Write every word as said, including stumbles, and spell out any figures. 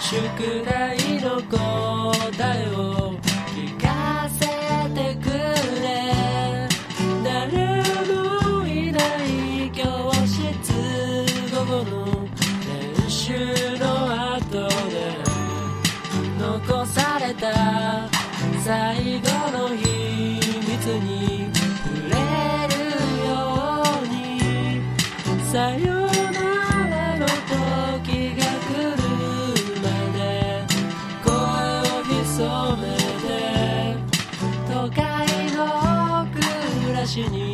宿題の答えを聞かせてくれ。誰もいない教室、午後の練習の後で残された最後の秘密に触れるように、さよならの時が来るまで声を潜めて都会の暮らしに